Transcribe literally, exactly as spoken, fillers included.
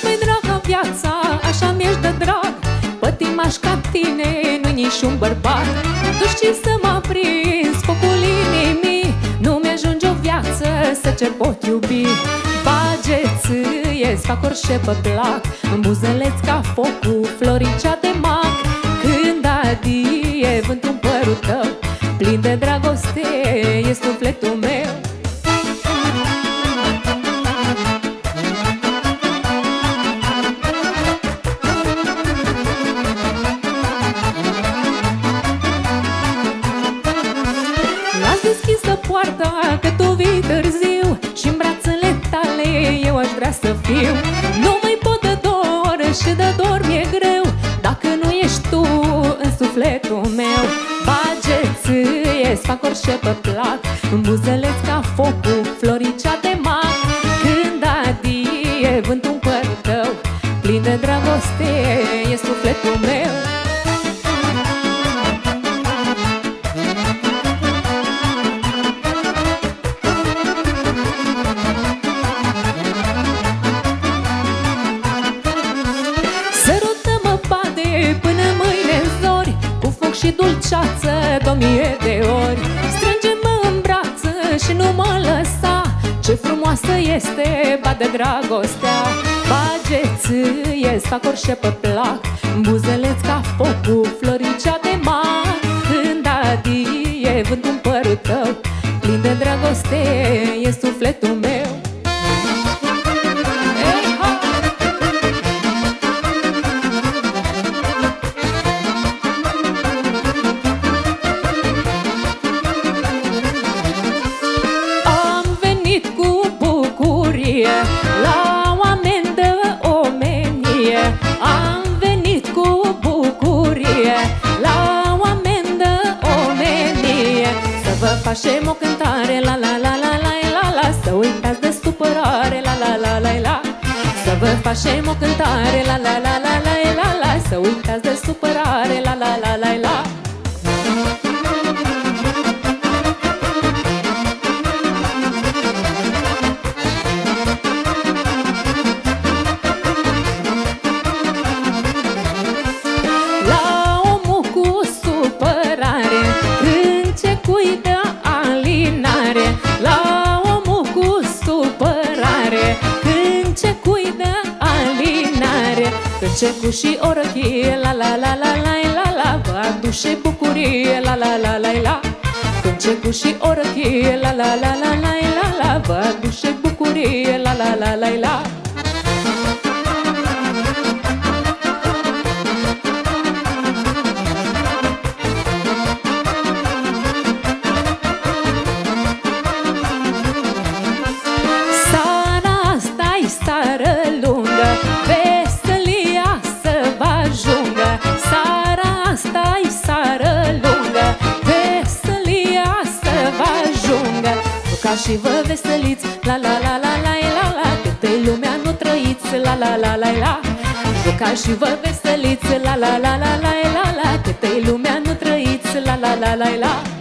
mai dragă viața, așa mi-ești de drag. Pătimaș ca tine, nu-i niciun bărbat. Tu știi să mă prins focul inimii, nu mi-ajunge o viață să ce pot iubi. Bage-ți-ți fac orice pe plac, în buzele-ți ca focul, floricea de mac. Când adie vântul în părul tău, plin de dragoste e sufletul meu. Las deschisă poarta că tu vii târziu, și-n brațele tale eu aș vrea să fiu. Nu mai pot de dor și de dor mi-e greu dacă nu ești tu în sufletul meu. Bage-ți-ți fac orice pe plac, în buzele-ți ca focul, floricea de mac. Când adie vântul în părul tău, plin de dragoste e sufletul meu. Sărută-mă, bade, până mâine-n zori, cu foc și dulceață de o mie de ori. Strânge-mă în brață și nu mă lăsa, ce frumoasă este, bade, dragostea. Bage-ți-ți fac orice pe plac, în buzele-ți ca focul, floricea de mac. Când adie vântul în părul tău, plin de dragoste e sufletul meu. La oameni de omenie, am venit cu bucurie. La oameni de omenie, să vă facem o cântare, la la la la la la la. Să uitați de supărare, la la la la la. Să vă facem o cântare, la la la la la la la. Să uitați de supărare, la la la la la. La omul cu supărare, când ce cui de alinare, când ce cu și o răchie, la la la la la la la, vă aduce bucurie, la la la la la. Când ce cu și o răchie, la la la la la la la, vă aduce bucurie, la la la la la. Sară lungă, veselia să vă ajungă. Sara asta-i sară lungă, veselia să vă ajungă. Jucați și vă veseliți, la la la la la la la, câtă-i lumea nu trăiți, la la la la la. Jucați și vă veseliți, la la la la la la la, câtă-i lumea nu trăiți, la la la la la.